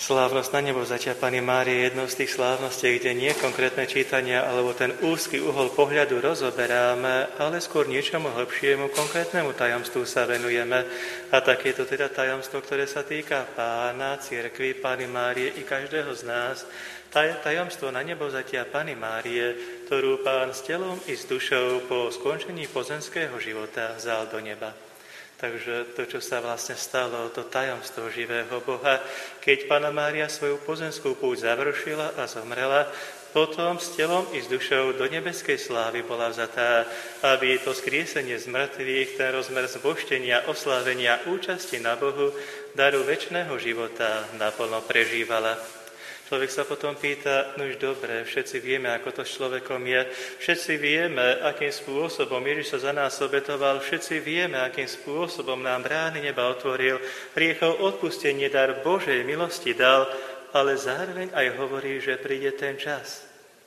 Slávnosť na nebo vzatia Panny Márie je jednou z tých slávností, kde nie konkrétne čítania alebo ten úzky uhol pohľadu rozoberáme, ale skôr niečomu hlbšiemu, konkrétnemu tajomstvu sa venujeme. A tak je to teda tajomstvo, ktoré sa týka Pána, cirkvi, Panny Márie i každého z nás. Tajomstvo na nebo vzatia Panny Márie, ktorú Pán s telom i s dušou po skončení pozemského života vzal do neba. Takže to, čo sa vlastne stalo, to tajomstvo živého Boha, keď Panna Mária svoju pozemskú púť završila a zomrela, potom s telom i s dušou do nebeskej slávy bola vzatá, aby to skriesenie z mŕtvych, ten rozmer zbožtenia, oslávenia, účasti na Bohu, daru večného života naplno prežívala. Človek sa potom pýta, no už dobre, všetci vieme, ako to s človekom je, všetci vieme, akým spôsobom Ježiš sa za nás obetoval, všetci vieme, akým spôsobom nám brány neba otvoril, hriechov odpustenie, dar Božej milosti dal, ale zároveň aj hovorí, že príde ten čas,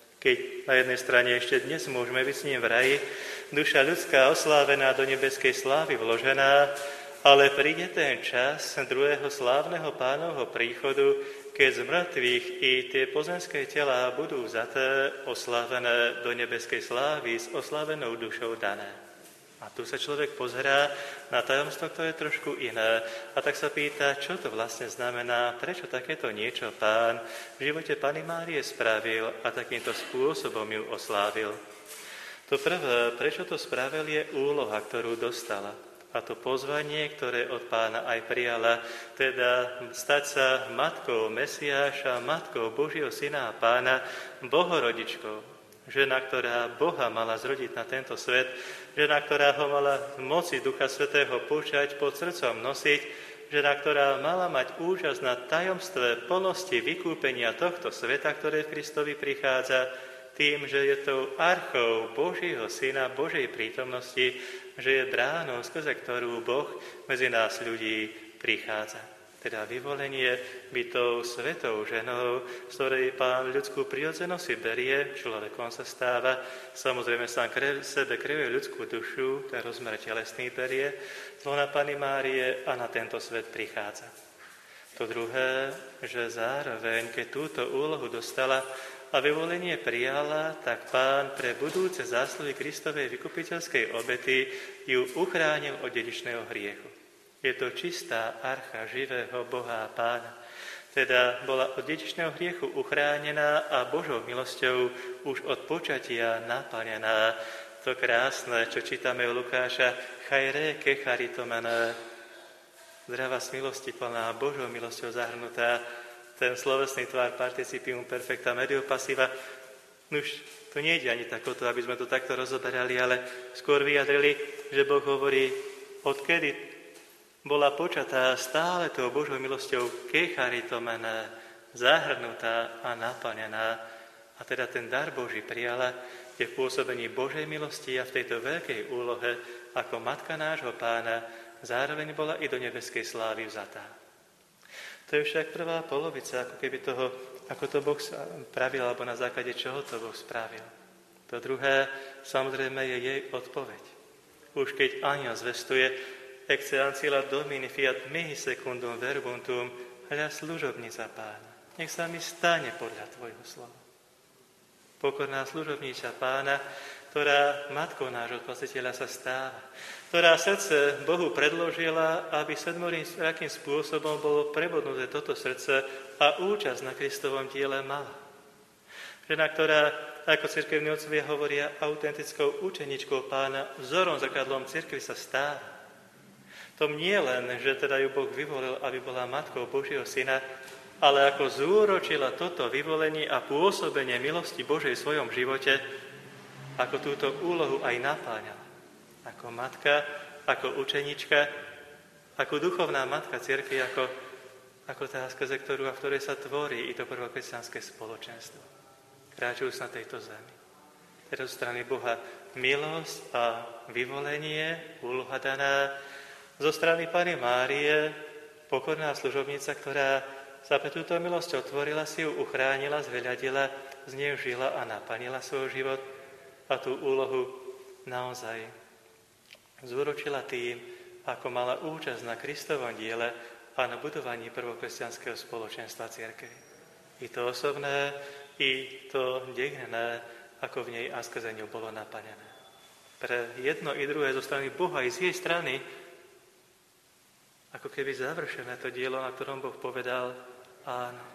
keď na jednej strane ešte dnes môžeme byť s ním v raji, duša ľudská oslávená do nebeskej slávy vložená, ale príde ten čas druhého slávneho Pánovho príchodu, keď z mŕtvych i tie pozemské telá budú vzaté, oslávené do nebeskej slávy s oslávenou dušou dané. A tu sa človek pozerá na tajomstvo, ktoré je trošku iné. A tak sa pýta, čo to vlastne znamená, prečo takéto niečo Pán v živote Panny Márie spravil a takýmto spôsobom ju oslávil. To prvé, prečo to spravil, je úloha, ktorú dostala. A to pozvanie, ktoré od Pána aj prijala, teda stať sa matkou Mesiáša, matkou Božieho Syna a Pána, Bohorodičkou. Žena, ktorá Boha mala zrodiť na tento svet, žena, ktorá ho mala v moci Ducha Svätého počať, pod srdcom nosiť, žena, ktorá mala mať účasť na tajomstve plnosti vykúpenia tohto sveta, ktoré v Kristovi prichádza, tým, že je tou archou Božieho Syna, Božej prítomnosti, že je bránou, skrze ktorú Boh medzi nás ľudí prichádza. Teda vyvolenie byť tou svetou ženou, z ktorej Pán ľudskú prirodzenosť si berie, človekom sa stáva, samozrejme sám sebe krevuje ľudskú dušu, ten rozmer telesný berie, na Panny Márie a na tento svet prichádza. To druhé, že zároveň, keď túto úlohu dostala a vyvolenie prijala, tak Pán pre budúce zásluhy Kristovej vykupiteľskej obety ju uchránil od dedičného hriechu. Je to čistá archa živého Boha a Pána. Teda bola od dedičného hriechu uchránená a Božou milosťou už od počatia naplnená. To krásne, čo čítame u Lukáša, chajre ke charitomene, zdravá z milosti plná, Božou milosťou zahrnutá, ten slovesný tvar participium perfecta medio passiva. Už to nejde ani tak o to, aby sme to takto rozoberali, ale skôr vyjadrili, že Boh hovorí, odkedy bola počatá stále tou Božou milosťou kecharitomene, zahrnutá a naplnená. A teda ten dar Boží prijala je v pôsobení Božej milosti a v tejto veľkej úlohe ako matka nášho Pána zároveň bola i do nebeskej slávy vzatá. To je však prvá polovica, ako keby toho, ako to Boh spravil, alebo na základe čoho to Boh spravil. To druhé, samozrejme, je jej odpoveď. Už keď anjel zvestuje, excelencia Domini fiat mihi secundum verbuntum, hľa služobnica Pána. Nech sa mi stane podľa tvojho slova. Pokorná služobníča Pána, ktorá matkou nášho Spasiteľa sa stáva, ktorá srdce Bohu predložila, aby sedmorakým spôsobom bolo prebodnuté toto srdce a účasť na Kristovom diele mala. Žena, ktorá, ako cirkevní otcovia hovoria, autentickou učeničkou Pána, vzorom zrkadlom cirkvi sa stáva. To nie len, že teda ju Boh vyvolil, aby bola matkou Božieho Syna, ale ako zúročila toto vyvolenie a pôsobenie milosti Božej v svojom živote, ako túto úlohu aj napáňala. Ako matka, ako učenička, ako duchovná matka cirkvi, ako tá, skrze ktorú a v ktorej sa tvorí i to prvokresťanské spoločenstvo. Kráčujúc na tejto zemi. Teda zo strany Boha milosť a vyvolenie, úloha daná, zo strany Panny Márie, pokorná služobnica, ktorá sa pre túto milosť otvorila, si ju uchránila, zveľadila, z nej žila a naplnila svoj život a tú úlohu naozaj zúročila tým, ako mala účasť na Kristovom diele a na budovaní prvokresťanského spoločenstva cirkvi. I to osobné, i to dejné, ako v nej a skrze ňu bolo naplnené. Pre jedno i druhé zo strany Boha i z jej strany, ako keby završené to dielo, na ktorom Boh povedal áno.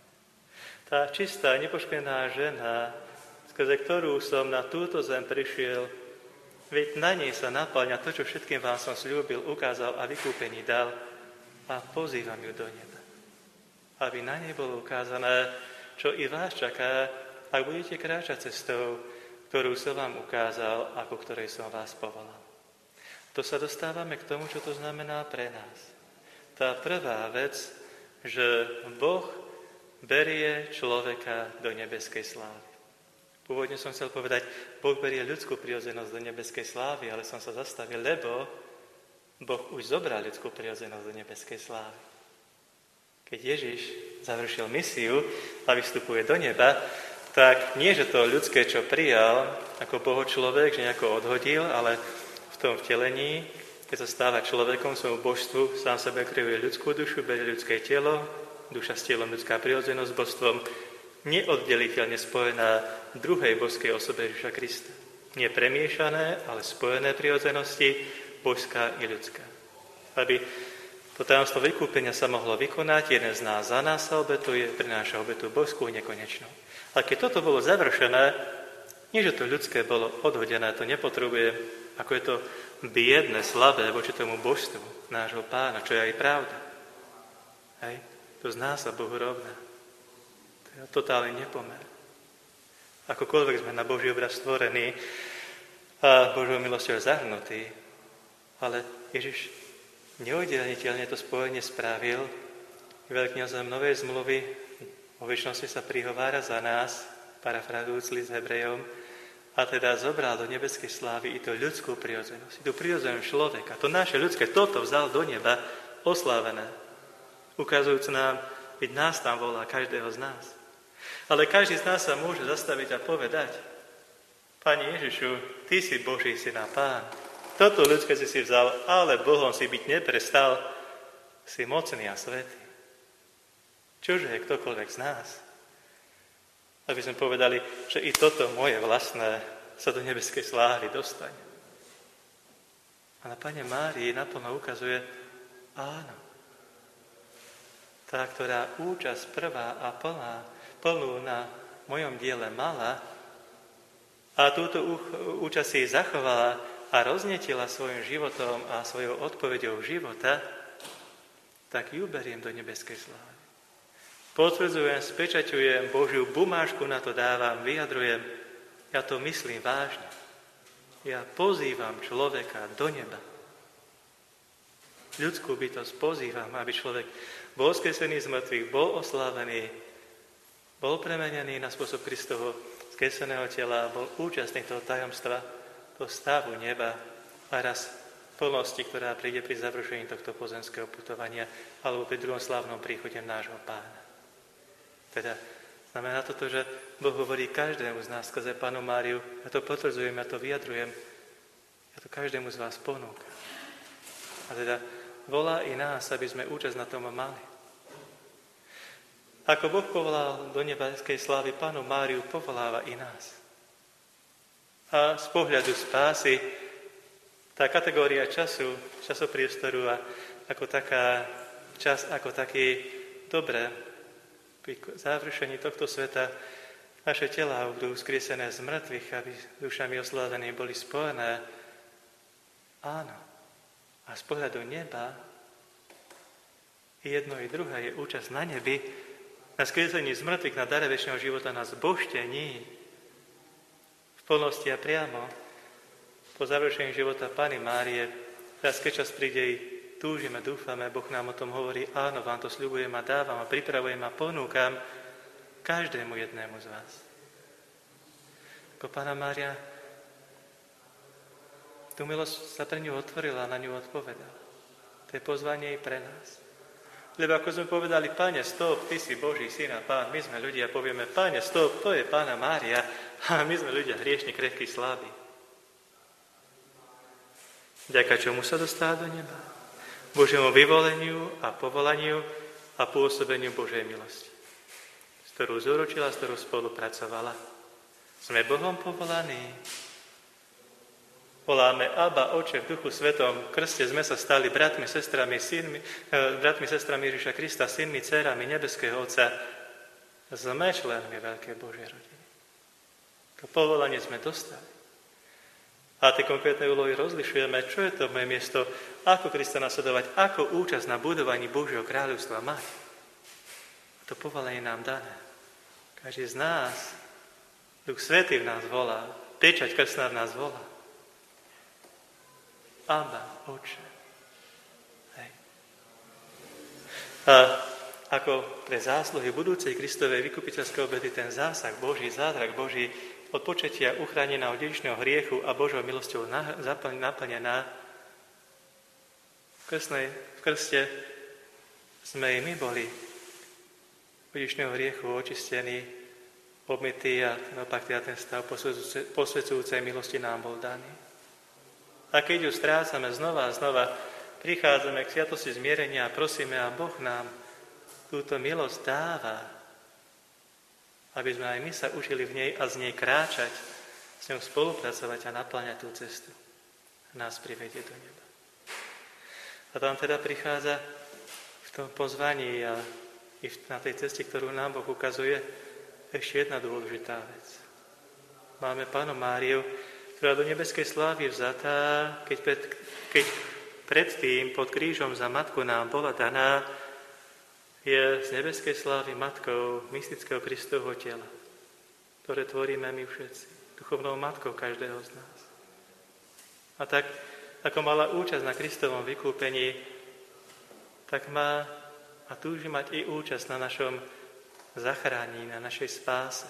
Tá čistá, nepoškvrnená žena, skrze ktorú som na túto zem prišiel, veď na nej sa napĺňa to, čo všetkým vám som sľúbil, ukázal a vykúpení dal a pozývam ju do neba. Aby na nej bolo ukázané, čo i vás čaká, ak budete kráčať cestou, ktorú som vám ukázal a ku ktorej som vás povolal. To sa dostávame k tomu, čo to znamená pre nás. Tá prvá vec, že Boh berie človeka do nebeskej slávy. Pôvodne som chcel povedať, Boh berie ľudskú prirodzenosť do nebeskej slávy, ale som sa zastavil, lebo Boh už zobral ľudskú prirodzenosť do nebeskej slávy. Keď Ježiš završil misiu a vystupuje do neba, tak nie, že to ľudské, čo prijal ako Boho človek, že nejako odhodil, ale v tom vtelení, keď sa stáva človekom, svojmu božstvu, sám sebe kryje ľudskú dušu, berie ľudské telo, duša s telom, ľudská prirodzenosť s božstvom, neoddeliteľne spojená druhej božskej osobe Ježiša Krista. Nie premiešané, ale spojené prirodzenosti, božská i ľudská. Aby to tajomstvo vykúpenia sa mohlo vykonať, jeden z nás za nás sa obetuje, prináša obetu božskú nekonečnú. Ale keď toto bolo završené, nie že to ľudské bolo odhodené, to nepotrebuje, ako je to biedne, slabé voči tomu božstvu nášho Pána, čo je aj pravda. Hej? To z nás sa Bohu rovná. To je totálny nepomer. Akokoľvek sme na Boží obraz stvorení a Božou milosťou zahrnutí, ale Ježiš neoddeliteľne to spojenie spravil. Veľkňazom Novej zmluvy o večnosti sa prihovára za nás, parafrázujúc list Hebrejom, a teda zobral do nebeskej slávy i to ľudskú prirodzenosť, i tú prirodzenosť človeka. To naše ľudské, toto vzal do neba oslávené, ukazujúc nám, veď nás tam volá, každého z nás. Ale každý z nás sa môže zastaviť a povedať, Pane Ježišu, Ty si Boží syn a Pán. Toto ľudské si vzal, ale Bohom si byť neprestal. Si mocný a svätý. Čože je ktokoľvek z nás? Aby sme povedali, že i toto moje vlastné sa do nebeskej slávy dostane. A na Pane Márii naplno ukazuje, áno. Tá, ktorá účasť prvá a plnú na mojom diele mala a túto účasť si zachovala a roznetila svojim životom a svojou odpoveďou života, tak ju beriem do nebeskej slávy. Potvrdzujem, spečaťujem, Božiu bumášku na to dávam, vyjadrujem, ja to myslím vážne. Ja pozývam človeka do neba. Ľudskú bytosť pozývam, aby človek bol skresený z mŕtvych, bol oslávený, bol premenený na spôsob Kristovho skreseného tela, bol účastný toho tajomstva, toho stavu neba a raz plnosti, ktorá príde pri završení tohto pozemského putovania alebo pri druhom slávnom príchode nášho Pána. Teda znamená toto, že Boh hovorí každému z nás skrze Pannu Máriu, ja to potvrdzujem, ja to vyjadrujem, ja to každému z vás ponúkam. A teda volá i nás, aby sme účasť na tom mali. Ako Boh povolal do nebeskej slávy Pannu Máriu, povoláva i nás. A z pohľadu spásy tá kategória času, časopriestoru a ako taká čas, ako taký dobre pri završení tohto sveta naše telá budú skriesené z mŕtvych, aby dušami oslávení boli spojené. Áno. A z pohľadu neba jedno i druhé je účasť na nebi, na skriesení z mŕtvych, na dare večného života, na zbožtení v plnosti a priamo po završení života Panny Márie. Teraz keď čas príde i túžime, dúfame, Boh nám o tom hovorí, áno, vám to sľubujem a dávam a pripravujem a ponúkam každému jednému z vás. Ako Panna Mária tú milosť sa pre ňu otvorila a na ňu odpovedala. To je pozvanie i pre nás. Lebo ako sme povedali, Pane, stop, Ty si Boží syn a Pán, my sme ľudia, povieme, Pane, stop, to je Panna Mária a my sme ľudia hriešni, krehkí, slabí. Vďaka čomu sa dostala do neba? Božiemu vyvoleniu a povolaniu a pôsobeniu Božej milosti, s ktorou zúročila, s ktorou spolupracovala. Sme Bohom povolaní. Voláme Abba, Oče, v Duchu Svetom, krste sme sa stali bratmi, sestrami Ježiša Krista, synmi, dcérami nebeského Otca. Sme členmi veľkej Božej rodiny. To povolanie sme dostali. A tie konkrétne úlohy rozlišujeme, čo je to moje miesto, ako Krista nasledovať, ako účasť na budovaní Božieho kráľovstva mať. A to povolenie nám dané. Každý z nás, Duch Svätý v nás volá, pečať krstná v nás volá. Abba, Oče. Hej. A ako pre zásluhy budúcej Kristovej vykupiteľskej obety ten zásah Boží, zázrak Boží, od počatia uchránená od dedičného hriechu a Božou milosťou naplnená, v krste sme i my boli dedičného hriechu očistení, obmytí a naopak ten stav posvedzujúcej milosti nám bol daný. A keď ju strácame znova a znova, prichádzame k sviatosti zmierenia a prosíme, a Boh nám túto milosť dáva, aby sme aj my sa učili v nej a z nej kráčať, s ňou spolupracovať a napĺňať tú cestu. Nás privedie do neba. A tam teda prichádza v tom pozvaní a i na tej ceste, ktorú nám Boh ukazuje, ešte jedna dôležitá vec. Máme Pannu Máriu, ktorá do nebeskej slávy vzatá, keď predtým pod krížom za matku nám bola daná, je z nebeskej slávy matkou mystického Kristovho tela, ktoré tvoríme my všetci, duchovnou matkou každého z nás. A tak, ako mala účasť na Kristovom vykúpení, tak má a túži mať i účasť na našom zachránení, na našej spáse.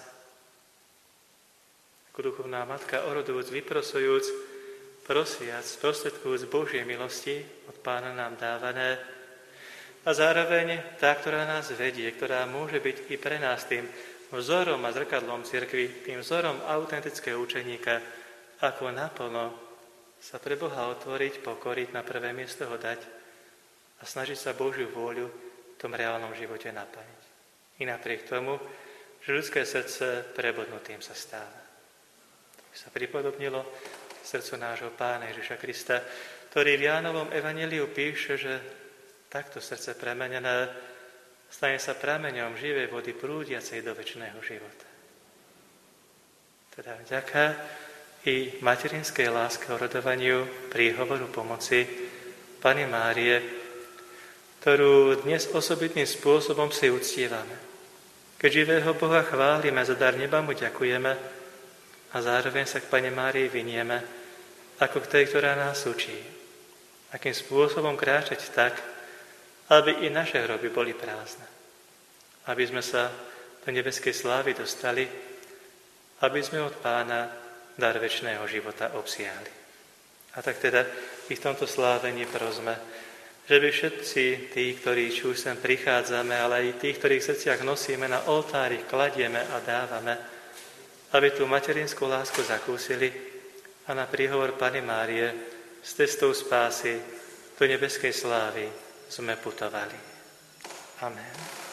Ako duchovná matka orodujúc, vyprosujúc, prosiac, sprostredkujúc Božie milosti od Pána nám dávané, a zároveň tá, ktorá nás vedie, ktorá môže byť i pre nás tým vzorom a zrkadlom cirkvi, tým vzorom autentického učeníka, ako naplno sa pre Boha otvoriť, pokoriť, na prvé miesto ho dať a snažiť sa Božiu vôľu v tom reálnom živote naplniť. I napriek tomu, že ľudské srdce prebodnutým sa stáva. To sa pripodobnilo srdcu nášho Pána Ježiša Krista, ktorý v Jánovom evanjeliu píše, že takto srdce premenené stane sa prameňom živej vody prúdiacej do večného života. Teda vďaka i materinskej láske orodovaniu príhovoru pomoci Panny Márie, ktorú dnes osobitným spôsobom si uctievame. Keď živého Boha chválime, za dar neba mu ďakujeme a zároveň sa k Panne Márii vinieme, ako k tej, ktorá nás učí. Akým spôsobom kráčať tak, aby i naše hroby boli prázdne. Aby sme sa do nebeskej slávy dostali, aby sme od Pána dar večného života obsiahli. A tak teda i v tomto slávení prosme, že by všetci tí, ktorí či už sem prichádzame, ale aj tí, ktorých v srdciach nosíme, na oltári kladieme a dávame, aby tú materinskú lásku zakúsili a na príhovor Panny Márie s cestou spásy do nebeskej slávy sme putovali. Amen.